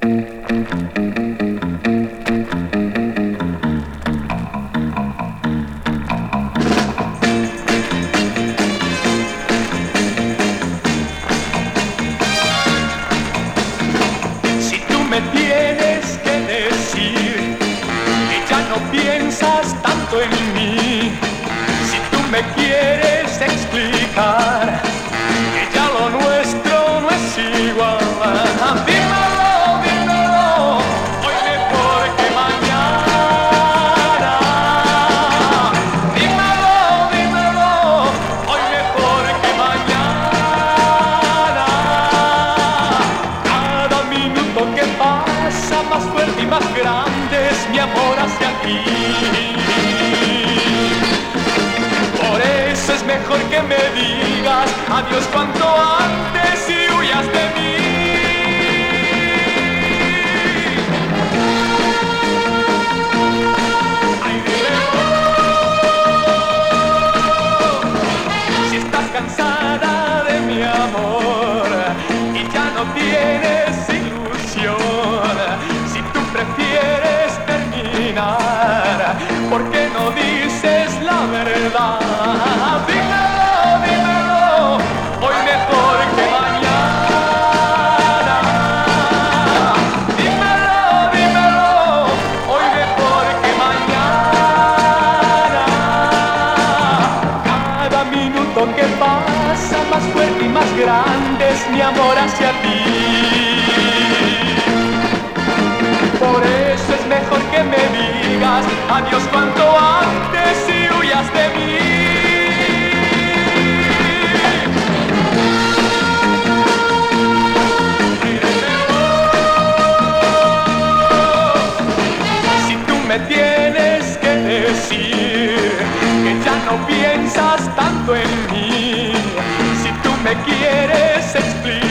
Si tú me tienes que decir que ya no piensas tanto en mí, si tú me quieres explicar que ya lo nuestro no es igual, dímelo, dímelo, hoy mejor que mañana. Dímelo, dímelo, hoy mejor que mañana. Cada minuto que pasa más fuerte y más grande es mi amor hacia ti. Por eso es mejor que me digas adiós cuanto antes y huyas de mí. Ay, dímelo. Si estás cansada de mi amor y ya no tienes ilusión, si tú prefieres terminar, ¿por qué no dices la verdad? Dímelo, dímelo, hoy mejor que mañana. Dímelo, dímelo, hoy mejor que mañana. Cada minuto que pasa más fuerte y más grande es mi amor hacia ti. Por eso es mejor que me digas adiós cuanto antes y huyas de mí. Si tú me tienes que decir que ya no piensas tanto en mí, si tú me quieres explicar